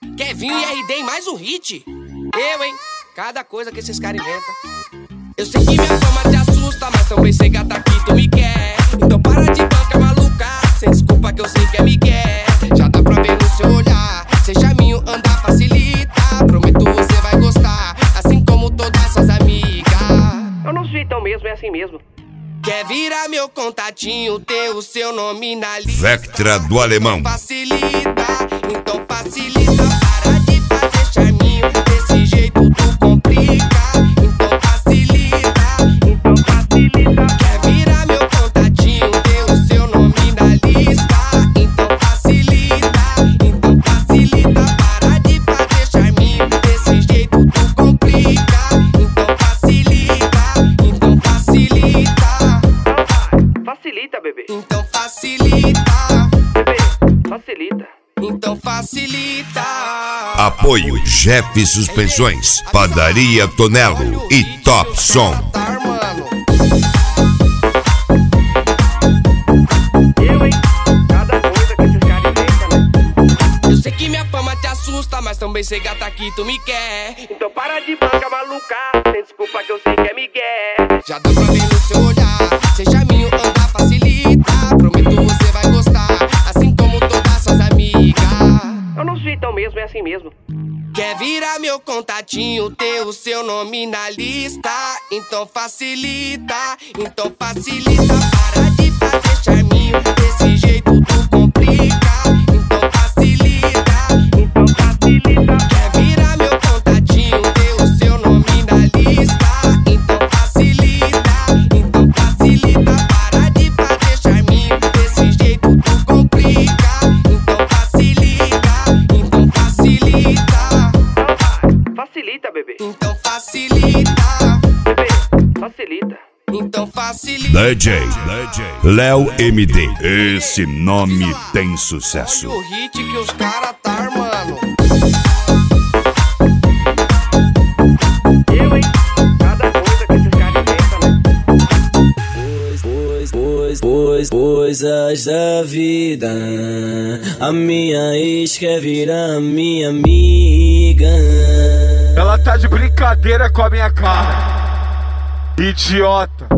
Kevinho e RD em mais um hit. Eu, hein? Cada coisa que esses caras inventam. Eu sei que minha fama te assusta, mas também sei gata que tu me quer. Então para de banca maluca, sem desculpa que eu sei que é migué. Já dá pra ver no seu olhar, sem charminho andar facilita. Prometo você vai gostar, assim como todas suas amigas. Eu não sou então mesmo, é assim mesmo. Quer virar meu contatinho, ter o seu nome na lista. Vectra do Alemão. Então facilita, para de fazer charminho, desse jeito tu complica. Então facilita. Quer virar meu contatinho, ter o seu nome na lista. Então facilita, para de fazer charminho, desse jeito tu complica. Então facilita. Facilita, bebê. Então facilita. Bebê, facilita. Então facilita. Apoio Jeff Suspensões, Padaria Tonelo e Top Som. Eu, hein? Cada coisa que esses caras inventam, né? Eu sei que minha fama te assusta, mas também sei gata que tu me quer. Então para de banca maluca, sem desculpa que eu sei que é migué. Já dá pra ver no seu olhar, sem charminho andar facilita. Prometo você vai gostar, assim como todas suas amigas. Eu não sou então mesmo, é assim mesmo. Quer virar meu contatinho, ter o seu nome na lista. Então facilita, para de fazer charminho, desse jeito tu complica. Então facilita. Quer virar meu contatinho, ter o seu nome na lista. Então facilita, para de fazer charminho, desse jeito tu complica. Então facilita. Facilita, bebê. Então facilita. Bebê, facilita. Então facilita. DJ Léo MD. Esse nome tem sucesso. Olha o hit que os caras tá armando. Eu, hein? Cada coisa que esses caras inventam, né? Coisas da vida. A minha ex quer virar minha amiga. Ela tá de brincadeira com a minha cara. Idiota.